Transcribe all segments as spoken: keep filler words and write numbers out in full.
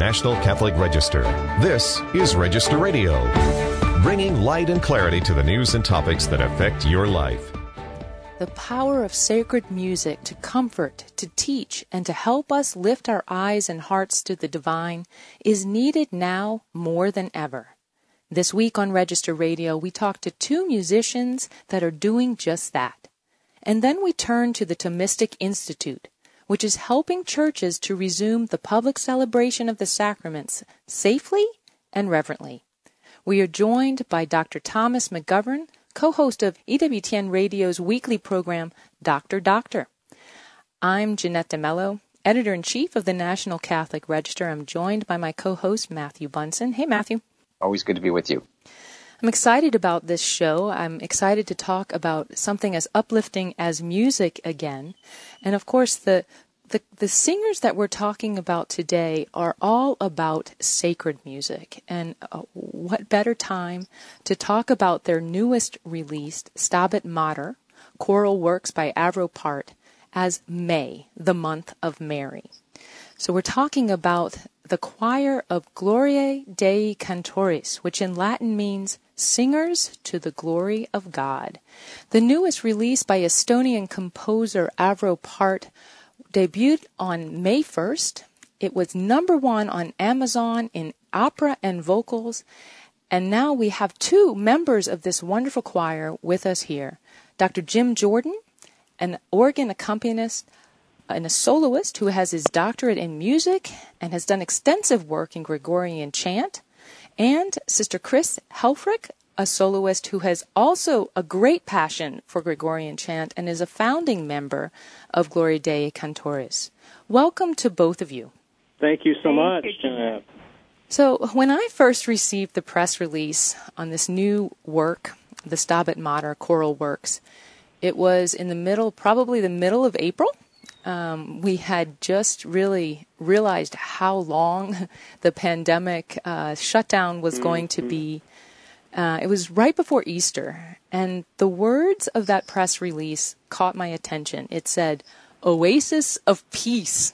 National Catholic Register. This is Register Radio, bringing light and clarity to the news and topics that affect your life. The power of sacred music to comfort, to teach, and to help us lift our eyes and hearts to the divine is needed now more than ever. This week on Register Radio, we talk to two musicians that are doing just that. And then we turn to the Thomistic Institute, which is helping churches to resume the public celebration of the sacraments safely and reverently. We are joined by Doctor Thomas McGovern, co-host of E W T N Radio's weekly program, Doctor Doctor. I'm Jeanette DeMello, editor-in-chief of the National Catholic Register. I'm joined by my co-host, Matthew Bunson. Hey, Matthew. Always good to be with you. I'm excited about this show. I'm excited to talk about something as uplifting as music again. And of course, the, the the singers that we're talking about today are all about sacred music. And uh, what better time to talk about their newest release, Stabat Mater, choral works by Arvo Pärt, as May, the month of Mary. So we're talking about the choir of Gloriae Dei Cantoris, which in Latin means Singers to the Glory of God. The newest release by Estonian composer Arvo Pärt debuted on May first. It was number one on Amazon in opera and vocals. And now we have two members of this wonderful choir with us here. Doctor Jim Jordan, an organ accompanist and a soloist who has his doctorate in music and has done extensive work in Gregorian chant, and Sister Chris Helfrich, a soloist who has also a great passion for Gregorian chant and is a founding member of Gloriae Dei Cantoris. Welcome to both of you. Thank you so Thank much. you, Jeanette. So when I first received the press release on this new work, the Stabat Mater choral works, it was in the middle, probably the middle of April. Um, we had just really realized how long the pandemic uh, shutdown was mm-hmm. going to be. Uh, it was right before Easter, and the words of that press release caught my attention. It said, "Oasis of Peace."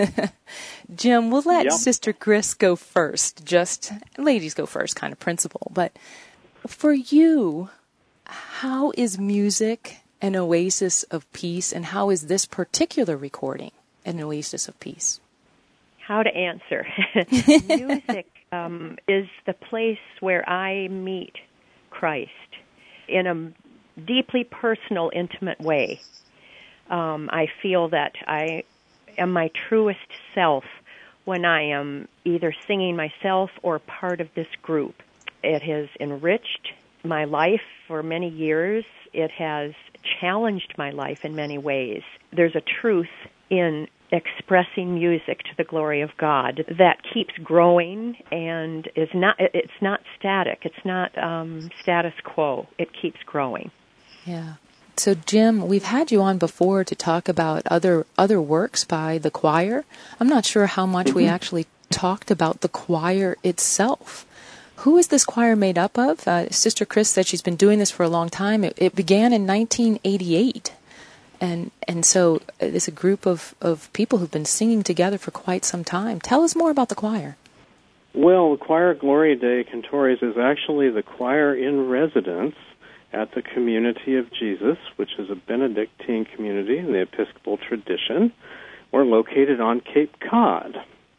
Jim, we'll let yep. Sister Chris go first, just ladies go first kind of principle. But for you, how is music an oasis of peace, and how is this particular recording an oasis of peace? How to answer. Music um, is the place where I meet Christ in a deeply personal, intimate way. Um, I feel that I am my truest self when I am either singing myself or part of this group. It has enriched my life for many years. It has challenged my life in many ways. There's a truth in expressing music to the glory of God that keeps growing and is not, it's not static. It's not um, status quo. It keeps growing. Yeah. So, Jim, we've had you on before to talk about other other works by the choir. I'm not sure how much mm-hmm. we actually talked about the choir itself. Who is this choir made up of? Uh, Sister Chris said she's been doing this for a long time. It, it began in nineteen eighty-eight. And and so it's a group of, of people who've been singing together for quite some time. Tell us more about the choir. Well, the choir Gloriae Dei Cantoris is actually the choir in residence at the Community of Jesus, which is a Benedictine community in the Episcopal tradition. We're located on Cape Cod.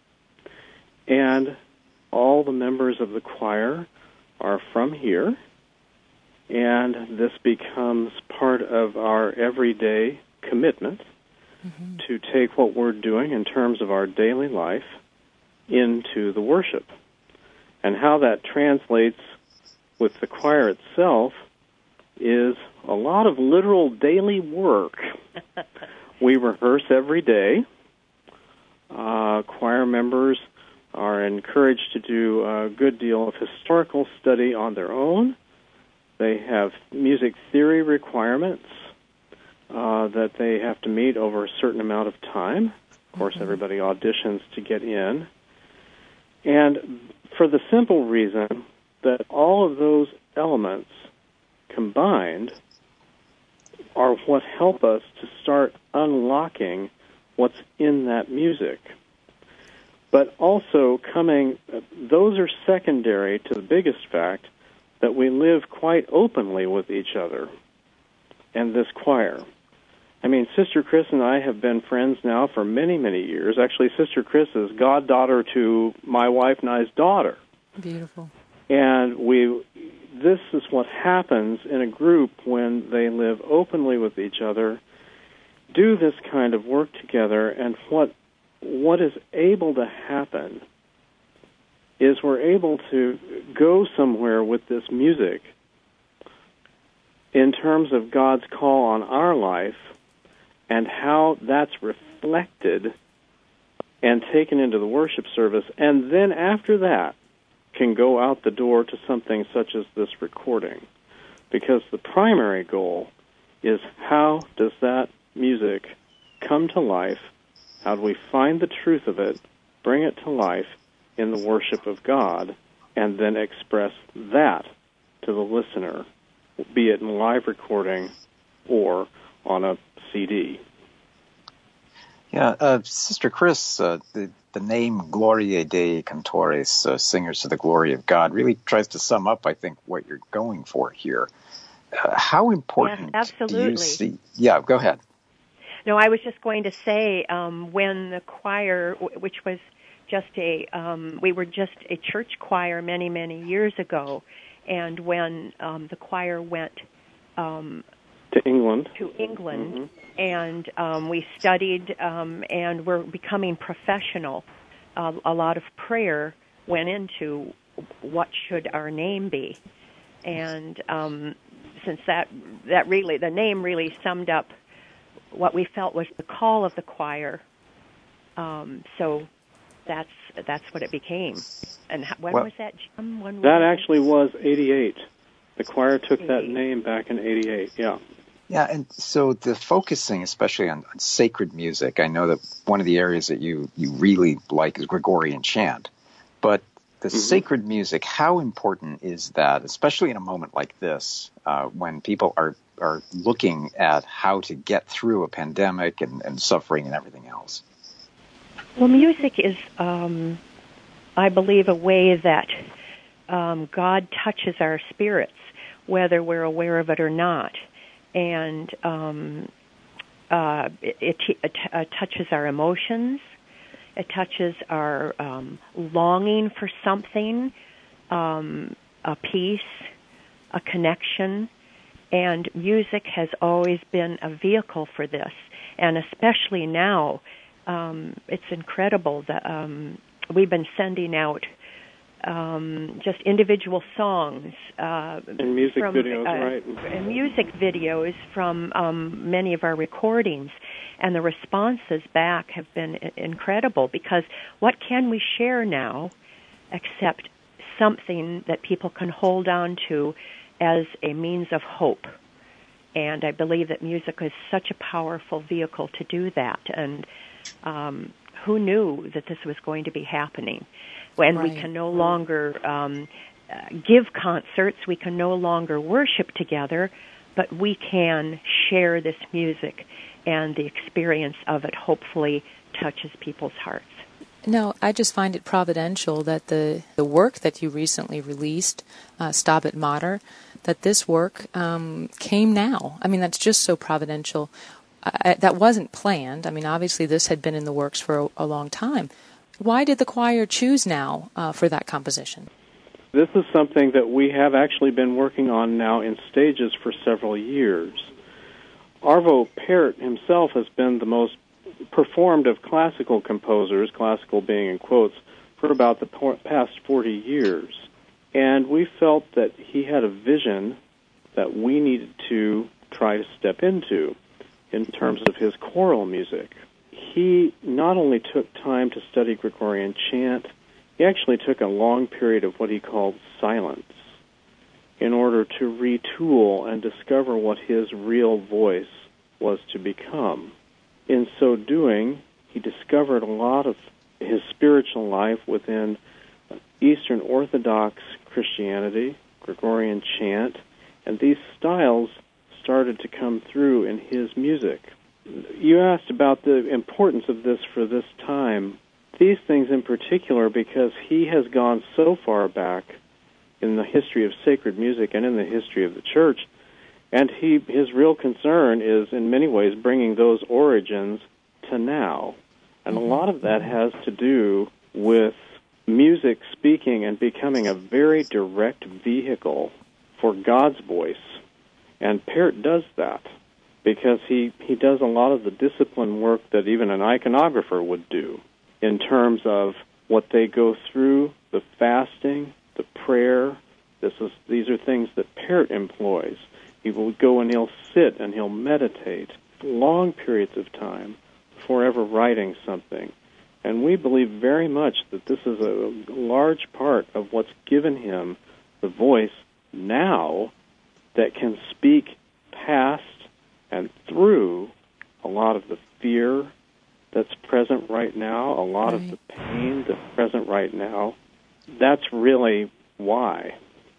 And all the members of the choir are from here, and this becomes part of our everyday commitment mm-hmm. to take what we're doing in terms of our daily life into the worship. And how that translates with the choir itself is a lot of literal daily work. We rehearse every day. Uh, choir members are encouraged to do a good deal of historical study on their own. They have music theory requirements uh, that they have to meet over a certain amount of time. Of course, mm-hmm. everybody auditions to get in. And for the simple reason that all of those elements combined are what help us to start unlocking what's in that music. But also coming, those are secondary to the biggest fact that we live quite openly with each other and this choir. I mean, Sister Chris and I have been friends now for many, many years. Actually, Sister Chris is goddaughter to my wife and I's daughter. Beautiful. And we, this is what happens in a group when they live openly with each other, do this kind of work together, and what what is able to happen is we're able to go somewhere with this music in terms of God's call on our life and how that's reflected and taken into the worship service, and then after that can go out the door to something such as this recording. Because the primary goal is, how does that music come to life? How do we find the truth of it, bring it to life in the worship of God, and then express that to the listener, be it in live recording or on a C D? Yeah, uh, Sister Chris, uh, the, the name Gloria Dei Cantores, uh, Singers to the Glory of God, really tries to sum up, I think, what you're going for here. Uh, how important yes, absolutely. do you see... Yeah, go ahead. No, I was just going to say, um, when the choir, which was just a, um, we were just a church choir many, many years ago, and when um, the choir went um, to England, to England, mm-hmm. and um, we studied, um, and we're becoming professional, uh, a lot of prayer went into what should our name be, and um, since that that really the name really summed up what we felt was the call of the choir. Um, so that's that's what it became. And when well, was that, Jim? When that was actually was eighty-eight. The choir took eighty-eight. That name back in eighty-eight, yeah. Yeah, and so the focusing especially on, on sacred music, I know that one of the areas that you, you really like is Gregorian chant. But the mm-hmm. sacred music, how important is that, especially in a moment like this, uh, when people are are looking at how to get through a pandemic and, and suffering and everything else? Well, music is, um, I believe, a way that um, God touches our spirits, whether we're aware of it or not. And um, uh, it, it, it uh, touches our emotions. It touches our um, longing for something, um, a peace, a connection. And music has always been a vehicle for this, and especially now, um, it's incredible that um, we've been sending out um, just individual songs uh, and music from, videos, uh, right? And music videos from um, many of our recordings, and the responses back have been incredible. Because what can we share now, except something that people can hold on to as a means of hope? And I believe that music is such a powerful vehicle to do that. And um, who knew that this was going to be happening? When right. we can no longer um, uh, give concerts, we can no longer worship together, but we can share this music, and the experience of it hopefully touches people's hearts. No, I just find it providential that the, the work that you recently released, uh, Stabat Mater, that this work um, came now. I mean, that's just so providential. I, that wasn't planned. I mean, obviously this had been in the works for a, a long time. Why did the choir choose now uh, for that composition? This is something that we have actually been working on now in stages for several years. Arvo Pärt himself has been the most performed of classical composers, classical being in quotes, for about the past forty years. And we felt that he had a vision that we needed to try to step into in terms of his choral music. He not only took time to study Gregorian chant, he actually took a long period of what he called silence in order to retool and discover what his real voice was to become. In so doing, he discovered a lot of his spiritual life within Eastern Orthodox Christianity, Gregorian chant, and these styles started to come through in his music. You asked about the importance of this for this time. these things in particular because he has gone so far back in the history of sacred music and in the history of the church, and he his real concern is in many ways bringing those origins to now. And a lot of that has to do with music speaking and becoming a very direct vehicle for God's voice. And Parrott does that because he, he does a lot of the discipline work that even an iconographer would do in terms of what they go through, the fasting, the prayer. This is These are things that Parrott employs. He will go and he'll sit and he'll meditate long periods of time before ever writing something. And we believe very much that this is a large part of what's given him the voice now that can speak past and through a lot of the fear that's present right now, a lot right. of the pain that's present right now. That's really why.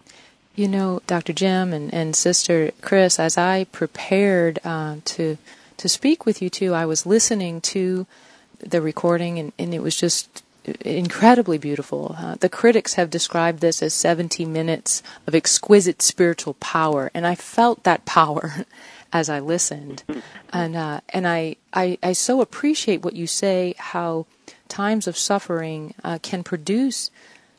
You know, Doctor Jim and, and Sister Chris, as I prepared uh, to to speak with you two, I was listening to the recording, and, and it was just incredibly beautiful. Uh, the critics have described this as seventy minutes of exquisite spiritual power, and I felt that power as I listened. And uh, and I, I, I so appreciate what you say, how times of suffering uh, can produce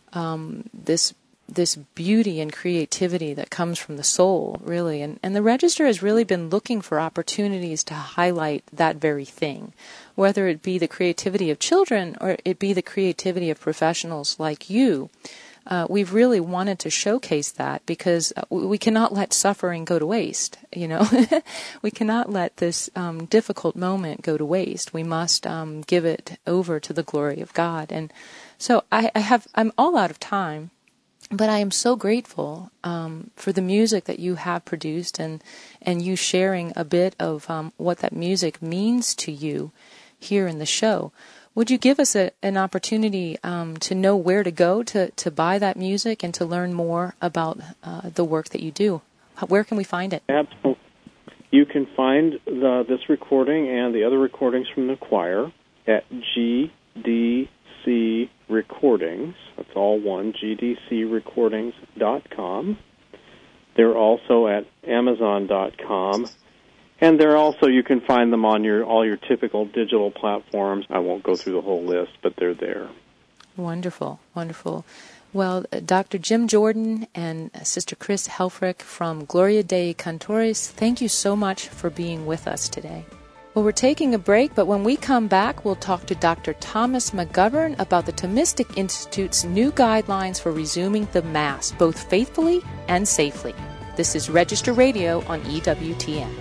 um, this this beauty and creativity that comes from the soul, really. And, and the Register has really been looking for opportunities to highlight that very thing, whether it be the creativity of children or it be the creativity of professionals like you. Uh, we've really wanted to showcase that because we cannot let suffering go to waste, you know. We cannot let this um, difficult moment go to waste. We must um, give it over to the glory of God. And so I, I have, I'm all out of time. But I am so grateful um, for the music that you have produced and, and you sharing a bit of um, what that music means to you here in the show. Would you give us a, an opportunity um, to know where to go to, to buy that music and to learn more about uh, the work that you do? Where can we find it? Absolutely. You can find the, this recording and the other recordings from the choir at G D C Recordings. That's all one, G D C recordings dot com. They're also at amazon dot com. And they're also, you can find them on your all your typical digital platforms. I won't go through the whole list, but they're there. Wonderful, wonderful. Well, uh, Doctor Jim Jordan and uh, Sister Chris Helfrich from Gloria Dei Cantores, thank you so much for being with us today. Well, we're taking a break, but when we come back, we'll talk to Doctor Thomas McGovern about the Thomistic Institute's new guidelines for resuming the Mass, both faithfully and safely. This is Register Radio on E W T N.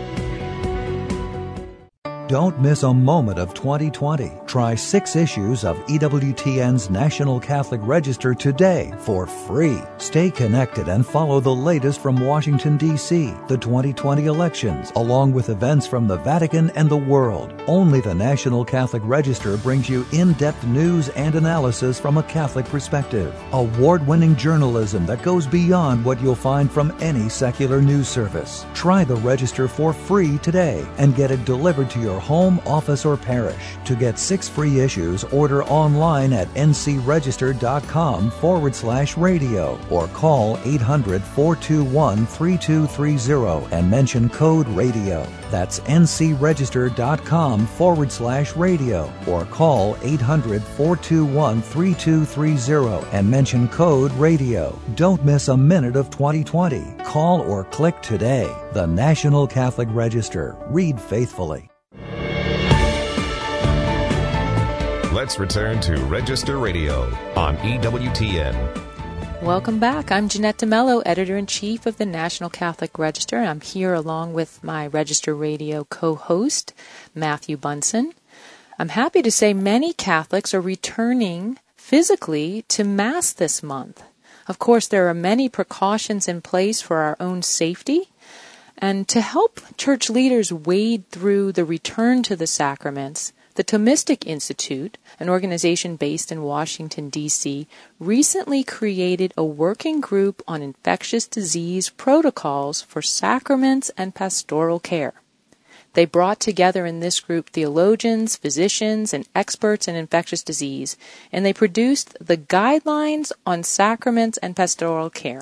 Don't miss a moment of twenty twenty. Try six issues of E W T N's National Catholic Register today for free. Stay connected and follow the latest from Washington, D C, the twenty twenty elections, along with events from the Vatican and the world. Only the National Catholic Register brings you in-depth news and analysis from a Catholic perspective. Award-winning journalism that goes beyond what you'll find from any secular news service. Try the Register for free today and get it delivered to your home, office, or parish. To get six free issues, order online at ncregister.com forward slash radio or call eight hundred, four two one, three two three zero and mention code radio. That's ncregister.com forward slash radio or call eight hundred, four two one, three two three zero and mention code radio. Don't miss a minute of twenty twenty. Call or click today. The National Catholic Register. Read faithfully. Let's return to Register Radio on E W T N. Welcome back. I'm Jeanette DeMello, Editor-in-Chief of the National Catholic Register. I'm here along with my Register Radio co-host, Matthew Bunson. I'm happy to say many Catholics are returning physically to Mass this month. Of course, there are many precautions in place for our own safety. And to help church leaders wade through the return to the sacraments, the Thomistic Institute, an organization based in Washington, D C, recently created a working group on infectious disease protocols for sacraments and pastoral care. They brought together in this group theologians, physicians, and experts in infectious disease, and they produced the Guidelines on Sacraments and Pastoral Care.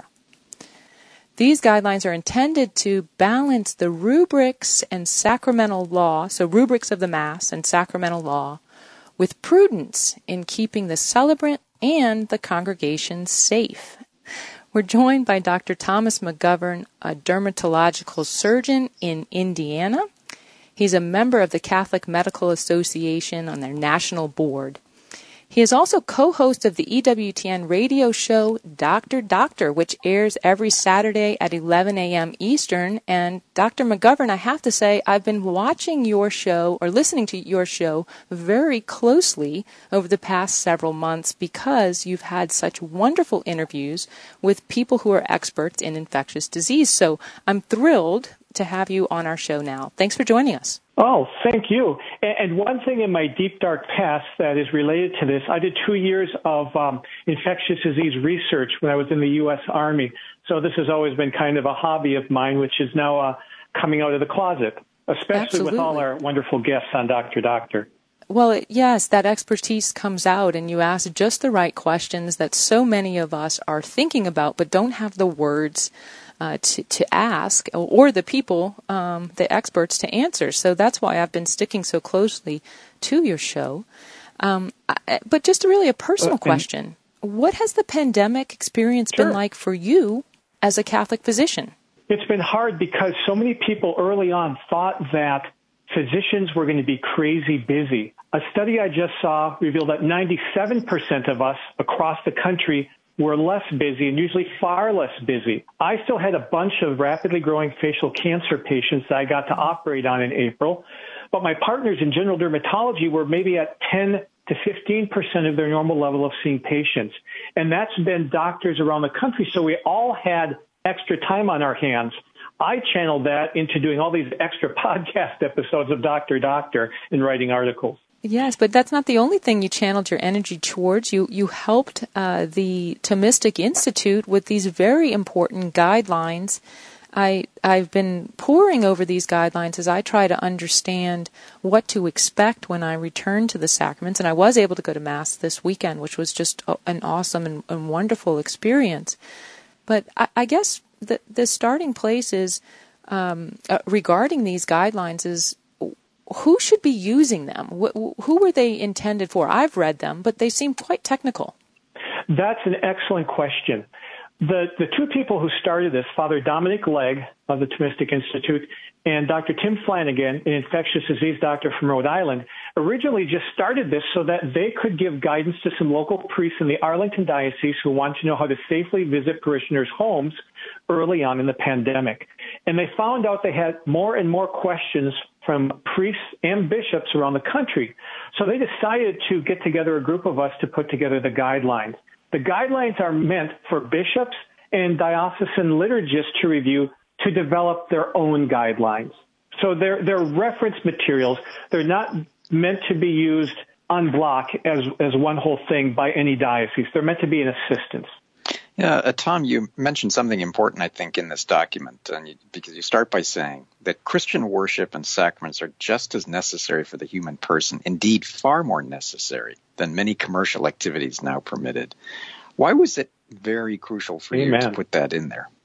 These guidelines are intended to balance the rubrics and sacramental law, so rubrics of the Mass and sacramental law, with prudence in keeping the celebrant and the congregation safe. We're joined by Doctor Thomas McGovern, a dermatological surgeon in Indiana. He's a member of the Catholic Medical Association on their national board. He is also co-host of the E W T N radio show Doctor Doctor, which airs every Saturday at eleven a.m. Eastern. And Doctor McGovern, I have to say, I've been watching your show or listening to your show very closely over the past several months because you've had such wonderful interviews with people who are experts in infectious disease. So I'm thrilled to have you on our show now. Thanks for joining us. Oh, thank you. And one thing in my deep, dark past that is related to this, I did two years of um, infectious disease research when I was in the U S Army. So this has always been kind of a hobby of mine, which is now uh, coming out of the closet, especially Absolutely. With all our wonderful guests on Doctor Doctor. Well, yes, that expertise comes out, and you ask just the right questions that so many of us are thinking about but don't have the words Uh, to, to ask, or the people, um, the experts, to answer. So that's why I've been sticking so closely to your show. Um, I, but just really a personal uh, question. What has the pandemic experience sure. been like for you as a Catholic physician? It's been hard because so many people early on thought that physicians were going to be crazy busy. A study I just saw revealed that ninety-seven percent of us across the country were less busy and usually far less busy. I still had a bunch of rapidly growing facial cancer patients that I got to operate on in April, but my partners in general dermatology were maybe at ten to fifteen percent of their normal level of seeing patients. And that's been doctors around the country, so we all had extra time on our hands. I channeled that into doing all these extra podcast episodes of Doctor Doctor and writing articles. Yes, but that's not the only thing you channeled your energy towards. You you helped uh, the Thomistic Institute with these very important guidelines. I, I've been poring over these guidelines as I try to understand what to expect when I return to the sacraments. And I was able to go to Mass this weekend, which was just an awesome and, and wonderful experience. But I, I guess the, the starting place is um, uh, regarding these guidelines is who should be using them? Who were they intended for? I've read them, but they seem quite technical. That's an excellent question. The the two people who started this, Father Dominic Legg of the Thomistic Institute and Doctor Tim Flanagan, an infectious disease doctor from Rhode Island, originally just started this so that they could give guidance to some local priests in the Arlington Diocese who want to know how to safely visit parishioners' homes early on in the pandemic. And they found out they had more and more questions from priests and bishops around the country. So they decided to get together a group of us to put together the guidelines. The guidelines are meant for bishops and diocesan liturgists to review to develop their own guidelines. So they're, they're reference materials. They're not meant to be used en bloc as, as one whole thing by any diocese. They're meant to be an assistance. Yeah, uh, Tom, you mentioned something important, I think, in this document, and you, because you start by saying that Christian worship and sacraments are just as necessary for the human person, indeed far more necessary than many commercial activities now permitted. Why was it very crucial for Amen. you to put that in there?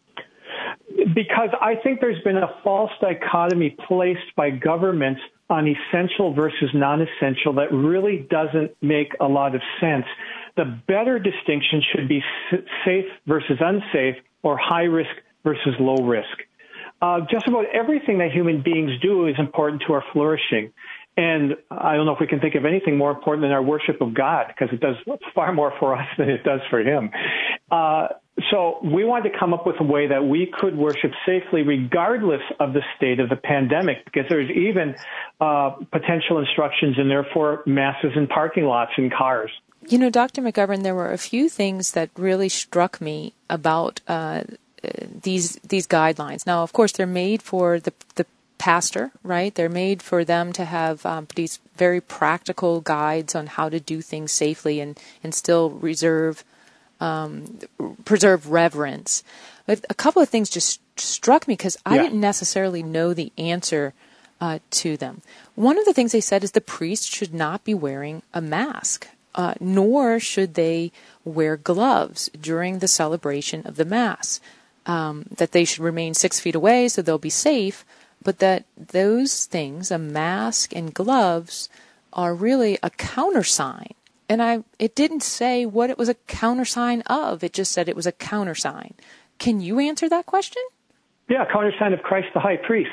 Because I think there's been a false dichotomy placed by governments on essential versus non-essential that really doesn't make a lot of sense. The better distinction should be safe versus unsafe or high risk versus low risk. Uh, just about everything that human beings do is important to our flourishing. And I don't know if we can think of anything more important than our worship of God, because it does far more for us than it does for him. Uh, so we wanted to come up with a way that we could worship safely regardless of the state of the pandemic, because there's even uh, potential instructions in there for masses in parking lots and cars. You know, Doctor McGovern, there were a few things that really struck me about uh, these these guidelines. Now, of course, they're made for the the pastor, right? They're made for them to have um, these very practical guides on how to do things safely and, and still reserve, um, preserve reverence. But a couple of things just struck me because I yeah. didn't necessarily know the answer uh, to them. One of the things they said is the priest should not be wearing a mask, uh, nor should they wear gloves during the celebration of the Mass, um, that they should remain six feet away so they'll be safe, but that those things, a mask and gloves, are really a countersign. And I, it didn't say what it was a countersign of. It just said it was a countersign. Can you answer that question? Yeah, countersign of Christ the high priest.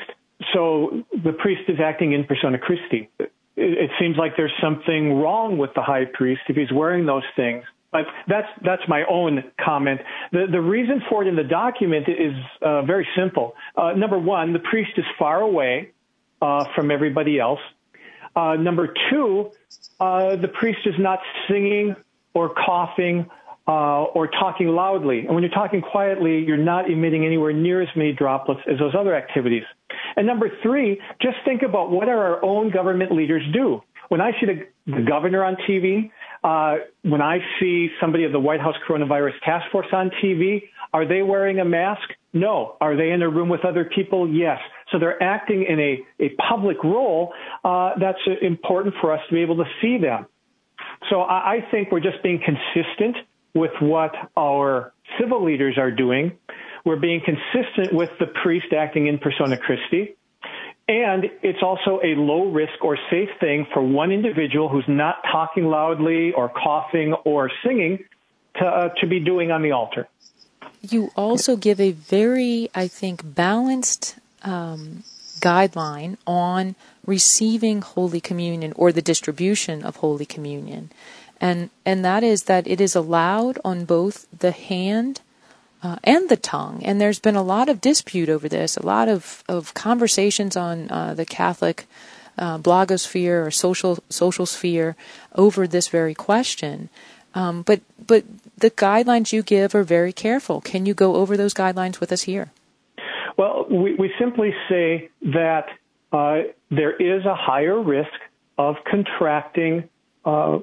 So the priest is acting in persona Christi. It, it seems like there's something wrong with the high priest if he's wearing those things. But that's that's my own comment. The the reason for it in the document is uh, very simple. Uh, number one, the priest is far away uh, from everybody else. Uh, number two, uh, the priest is not singing or coughing uh, or talking loudly. And when you're talking quietly, you're not emitting anywhere near as many droplets as those other activities. And number three, just think about what our own government leaders do. When I see the, the governor on T V, uh, when I see somebody of the White House Coronavirus Task Force on T V, are they wearing a mask? No. Are they in a room with other people? Yes. So they're acting in a, a public role. Uh, that's important for us to be able to see them. So I, I think we're just being consistent with what our civil leaders are doing. We're being consistent with the priest acting in persona Christi. And it's also a low risk or safe thing for one individual who's not talking loudly or coughing or singing to, uh, to be doing on the altar. You also give a very, I think, balanced um, guideline on receiving Holy Communion or the distribution of Holy Communion. And, and that is that it is allowed on both the hand Uh, and the tongue. And there's been a lot of dispute over this, a lot of, of conversations on uh, the Catholic uh, blogosphere or social social sphere over this very question. Um, but but the guidelines you give are very careful. Can you go over those guidelines with us here? Well, we, we simply say that uh, there is a higher risk of contracting uh,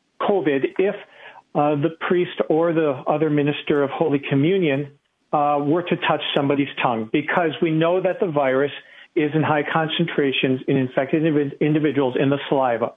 COVID if Uh, the priest or the other minister of Holy Communion uh, were to touch somebody's tongue, because we know that the virus is in high concentrations in infected individuals in the saliva.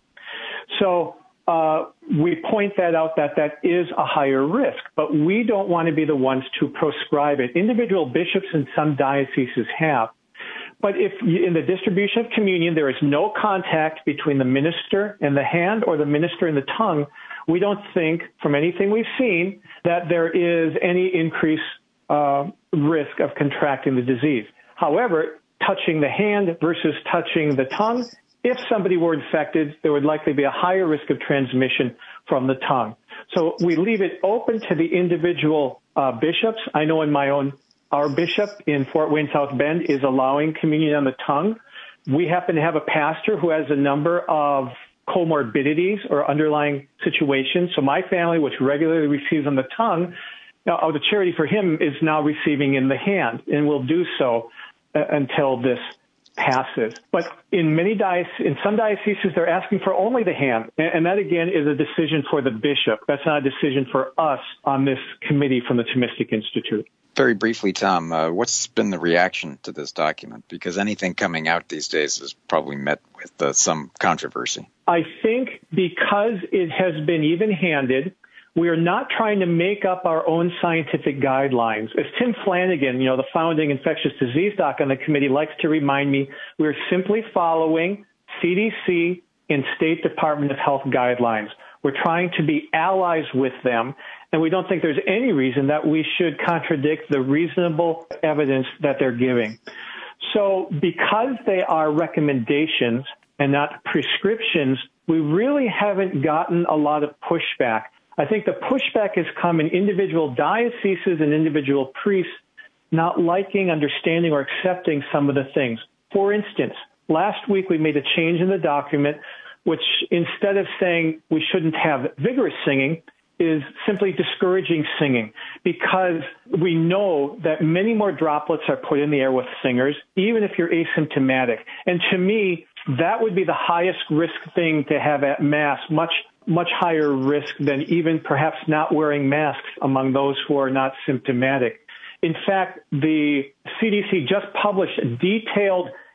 So uh, we point that out that that is a higher risk, but we don't want to be the ones to prescribe it. Individual bishops in some dioceses have. But if in the distribution of communion there is no contact between the minister and the hand or the minister and the tongue, we don't think, from anything we've seen, that there is any increased uh, risk of contracting the disease. However, touching the hand versus touching the tongue, if somebody were infected, there would likely be a higher risk of transmission from the tongue. So we leave it open to the individual uh, bishops. I know in my own, our bishop in Fort Wayne, South Bend is allowing communion on the tongue. We happen to have a pastor who has a number of comorbidities or underlying situations. So my family, which regularly receives on the tongue, now, out of charity for him, is now receiving in the hand and will do so uh, until this passes. But in many dioceses, in some dioceses, they're asking for only the hand. And, and that, again, is a decision for the bishop. That's not a decision for us on this committee from the Thomistic Institute. Very briefly, Tom, uh, what's been the reaction to this document? Because anything coming out these days is probably met with uh, some controversy. I think because it has been even-handed, we are not trying to make up our own scientific guidelines. As Tim Flanagan, you know, the founding infectious disease doc on the committee, likes to remind me, we're simply following C D C and State Department of Health guidelines. We're trying to be allies with them, and we don't think there's any reason that we should contradict the reasonable evidence that they're giving. So because they are recommendations and not prescriptions, we really haven't gotten a lot of pushback. I think the pushback has come in individual dioceses and individual priests not liking, understanding, or accepting some of the things. For instance, last week we made a change in the document, which instead of saying we shouldn't have vigorous singing, is simply discouraging singing, because we know that many more droplets are put in the air with singers, even if you're asymptomatic. And to me, that would be the highest risk thing to have at Mass, much, much higher risk than even perhaps not wearing masks among those who are not symptomatic. In fact, the C D C just published a detailed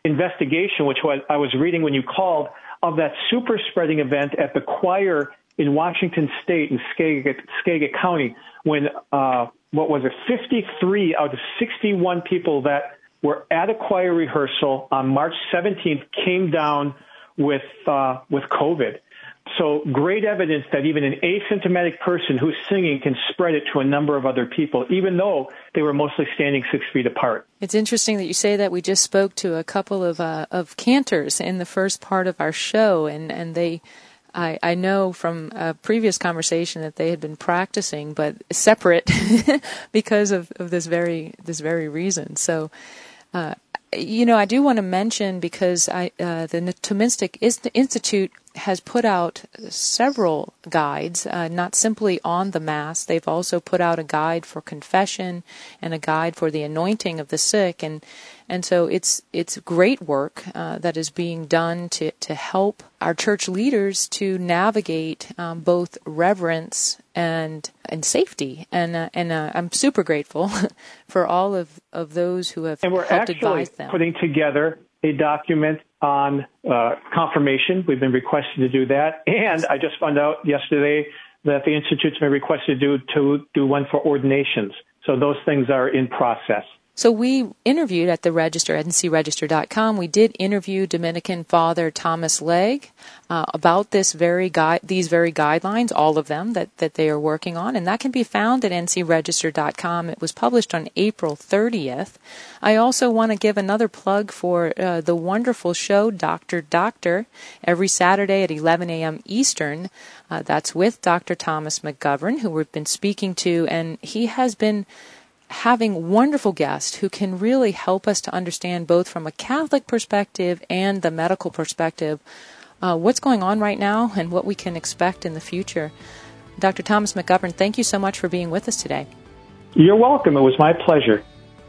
investigation, which was, I was reading when you called, of that super spreading event at the choir in Washington State in Skagit, Skagit County, when, uh, what was it, fifty-three out of sixty-one people that were at a choir rehearsal on March seventeenth came down with, uh, with COVID. So great evidence that even an asymptomatic person who's singing can spread it to a number of other people, even though they were mostly standing six feet apart. It's interesting that you say that. We just spoke to a couple of uh, of cantors in the first part of our show, and, and they, I, I know from a previous conversation that they had been practicing, but separate because of, of this very this very reason. So, uh, you know, I do want to mention, because I uh, the Thomistic Institute has put out several guides, uh, not simply on the Mass. They've also put out a guide for confession and a guide for the anointing of the sick, and and so it's it's great work uh, that is being done to to help our church leaders to navigate um, both reverence and and safety, and uh, and uh, I'm super grateful for all of, of those who have and we're helped actually advise them. Putting together a document on uh, confirmation. We've been requested to do that. And I just found out yesterday that the Institute's been requested to do, to do one for ordinations. So those things are in process. So we interviewed at the Register, N C Register dot com. We did interview Dominican Father Thomas Legg uh, about this very gui- these very guidelines, all of them that, that they are working on, and that can be found at N C Register dot com. It was published on April thirtieth. I also want to give another plug for uh, the wonderful show Doctor Doctor every Saturday at eleven a.m. Eastern. Uh, that's with Doctor Thomas McGovern, who we've been speaking to, and he has been having wonderful guests who can really help us to understand, both from a Catholic perspective and the medical perspective, uh, what's going on right now and what we can expect in the future. Doctor Thomas McGovern, thank you so much for being with us today. You're welcome. It was my pleasure.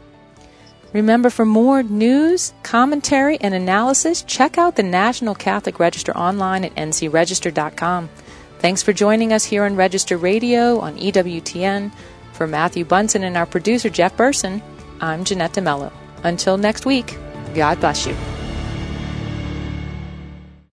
Remember, for more news, commentary, and analysis, check out the National Catholic Register online at N C Register dot com. Thanks for joining us here on Register Radio on E W T N. For Matthew Bunson and our producer, Jeff Burson, I'm Jeanette DeMello. Until next week, God bless you.